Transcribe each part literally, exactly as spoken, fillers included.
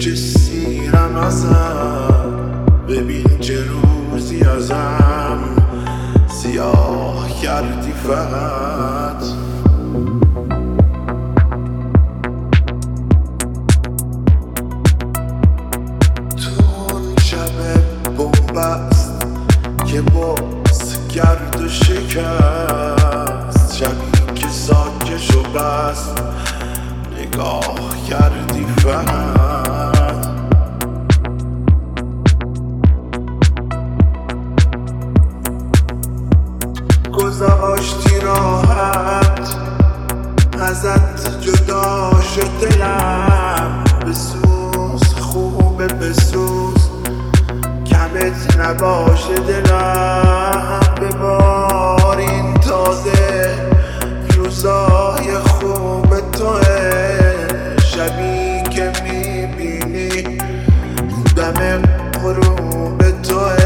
چه سیرم ازم، ببین چه روزی ازم سیاه کردی فقط. تو اون شب بنبست که باز کرد و شکست، شبی که ساکشو بست نگاه کردی فقط. گذاشتی راحت ازت جدا شد دلم، بسوز خوبه بسوز کمت نباشه دلم. ببارین تازه روزای خوب توه، شبی که میبینی دم غروب توه.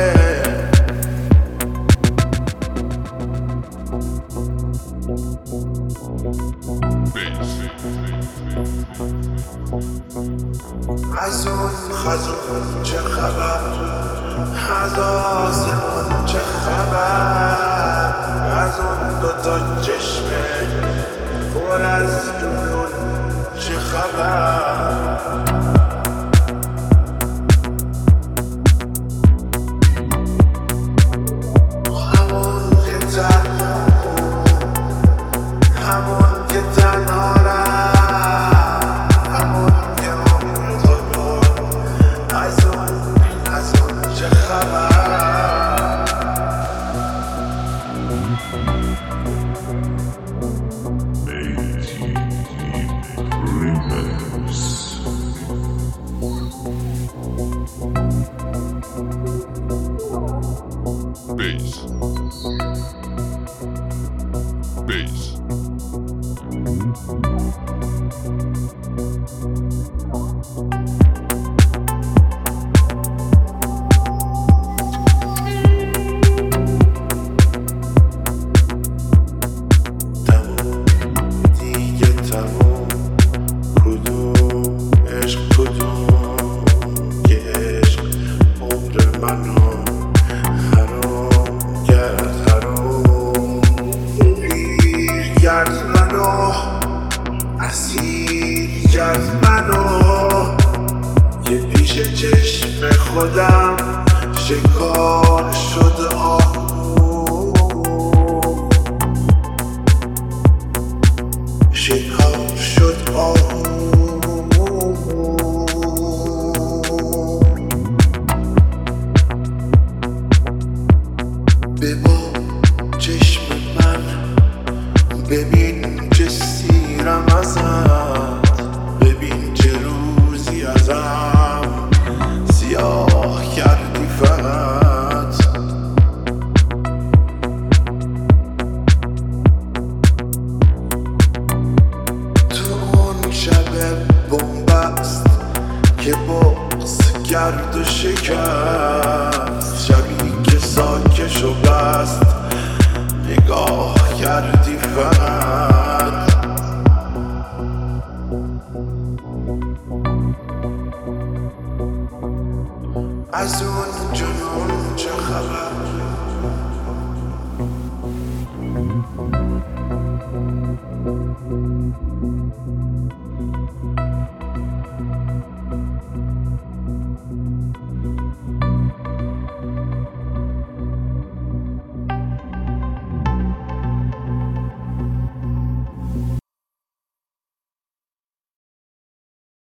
از اون خزون چه خبر، از آسمون چه خبر، از اون دوتا چشمه پر از جنون چه خبر. همون که تنها همون که تنها Bass. Bass. تموم دیگه تموم، کدوم عشق کدوم که عشق عمر منو کرد منو اسیر کرد منو، که پیش چشم خودم شکار شد آهو، شکار شد آهو. ببا چشم من، ببین چه سیرم ازت، ببین چه روزی ازم سیاه کردی فقط. تو اون شب بنبست که باز کرد و شکست، شبی که ساکشو بست نگاه کردی فقط. از اون جنون چه خبر،